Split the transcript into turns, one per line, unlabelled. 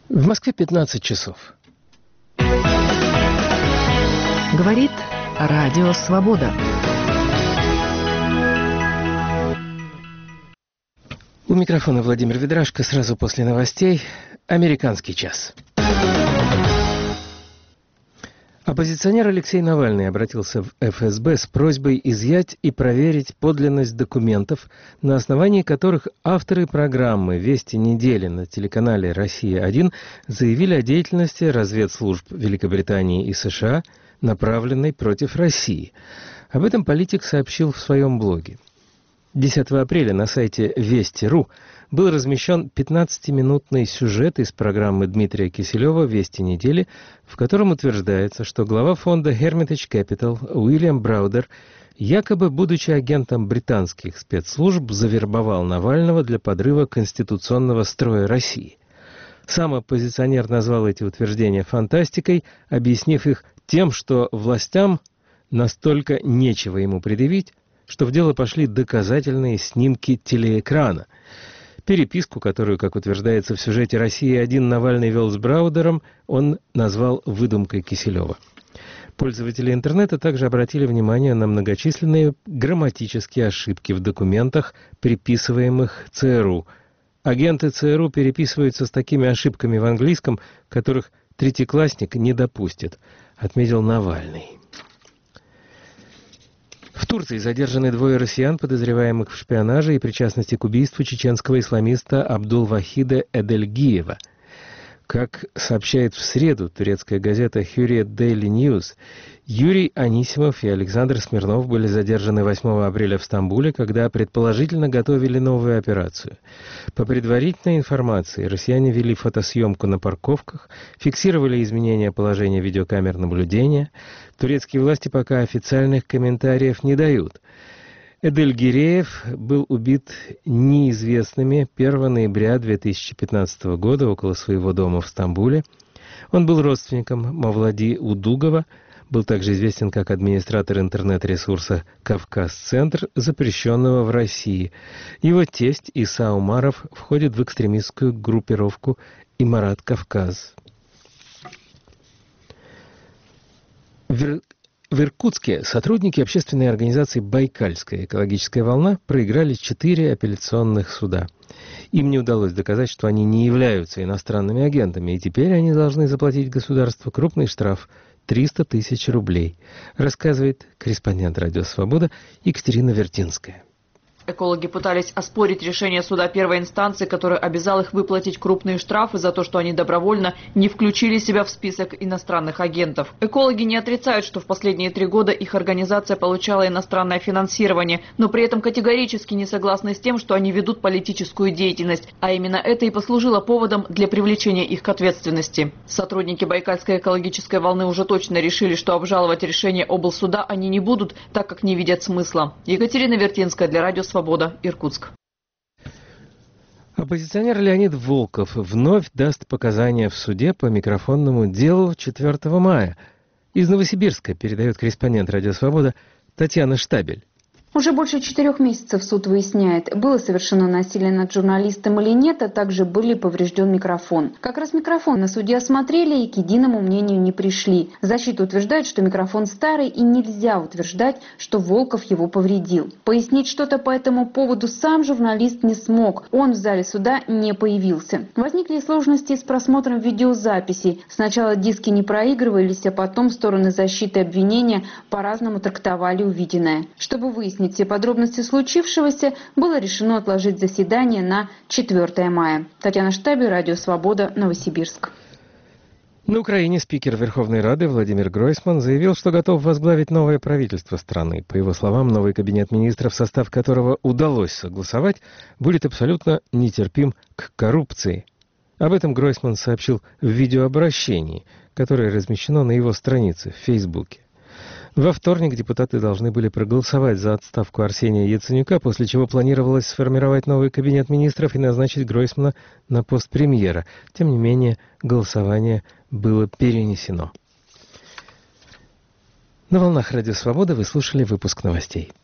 В Москве 15 часов.
Говорит Радио Свобода.
У микрофона Владимир Ведрашко. Сразу после новостей «Американский час». Оппозиционер Алексей Навальный обратился в ФСБ с просьбой изъять и проверить подлинность документов, на основании которых авторы программы «Вести недели» на телеканале «Россия-1» заявили о деятельности разведслужб Великобритании и США, направленной против России. Об этом политик сообщил в своем блоге. 10 апреля на сайте Вести.ру был размещен 15-минутный сюжет из программы Дмитрия Киселева «Вести недели», в котором утверждается, что глава фонда Hermitage Capital Уильям Браудер, якобы будучи агентом британских спецслужб, завербовал Навального для подрыва конституционного строя России. Сам оппозиционер назвал эти утверждения фантастикой, объяснив их тем, что властям настолько нечего ему предъявить, что в дело пошли доказательные снимки телеэкрана. Переписку, которую, как утверждается в сюжете «Россия-1», Навальный вел с Браудером, он назвал выдумкой Киселева. Пользователи интернета также обратили внимание на многочисленные грамматические ошибки в документах, приписываемых ЦРУ. Агенты ЦРУ переписываются с такими ошибками в английском, которых третьеклассник не допустит, отметил Навальный. В Турции задержаны 2 россиян, подозреваемых в шпионаже и причастности к убийству чеченского исламиста Абдул-Вахида Эдельгиева. Как сообщает в среду турецкая газета Hürriyet Daily News, Юрий Анисимов и Александр Смирнов были задержаны 8 апреля в Стамбуле, когда предположительно готовили новую операцию. По предварительной информации, россияне вели фотосъемку на парковках, фиксировали изменения положения видеокамер наблюдения. Турецкие власти пока официальных комментариев не дают. Эдельгиреев был убит неизвестными 1 ноября 2015 года около своего дома в Стамбуле. Он был родственником Мавлади Удугова, был также известен как администратор интернет-ресурса «Кавказ-центр», запрещенного в России. Его тесть Иса Умаров входит в экстремистскую группировку «Имарат Кавказ». В Иркутске сотрудники общественной организации «Байкальская экологическая волна» проиграли 4 апелляционных суда. Им не удалось доказать, что они не являются иностранными агентами, и теперь они должны заплатить государству крупный штраф – 300 тысяч рублей, рассказывает корреспондент «Радио Свобода» Екатерина Вертинская.
Экологи пытались оспорить решение суда первой инстанции, который обязал их выплатить крупные штрафы за то, что они добровольно не включили себя в список иностранных агентов. Экологи не отрицают, что в последние 3 года их организация получала иностранное финансирование, но при этом категорически не согласны с тем, что они ведут политическую деятельность, а именно это и послужило поводом для привлечения их к ответственности. Сотрудники Байкальской экологической волны уже точно решили, что обжаловать решение облсуда они не будут, так как не видят смысла. Екатерина Вертинская для Радио Свобода, Иркутск.
Оппозиционер Леонид Волков вновь даст показания в суде по микрофонному делу 4 мая. Из Новосибирска передает корреспондент «Радио Свобода» Татьяна Штабель.
Уже больше 4 месяцев суд выясняет, было совершено насилие над журналистом или нет, а также был ли поврежден микрофон. Как раз микрофон на суде осмотрели и к единому мнению не пришли. Защита утверждает, что микрофон старый и нельзя утверждать, что Волков его повредил. Пояснить что-то по этому поводу сам журналист не смог. Он в зале суда не появился. Возникли сложности с просмотром видеозаписей. Сначала диски не проигрывались, а потом стороны защиты и обвинения по-разному трактовали увиденное. Чтобы выяснить все подробности случившегося, было решено отложить заседание на 4 мая. Татьяна Штабель, Радио Свобода, Новосибирск.
На Украине спикер Верховной Рады Владимир Гройсман заявил, что готов возглавить новое правительство страны. По его словам, новый кабинет министров, в состав которого удалось согласовать, будет абсолютно нетерпим к коррупции. Об этом Гройсман сообщил в видеообращении, которое размещено на его странице в Фейсбуке. Во вторник депутаты должны были проголосовать за отставку Арсения Яценюка, после чего планировалось сформировать новый кабинет министров и назначить Гройсмана на пост премьера. Тем не менее, голосование было перенесено. На волнах Радио Свобода вы слушали выпуск новостей.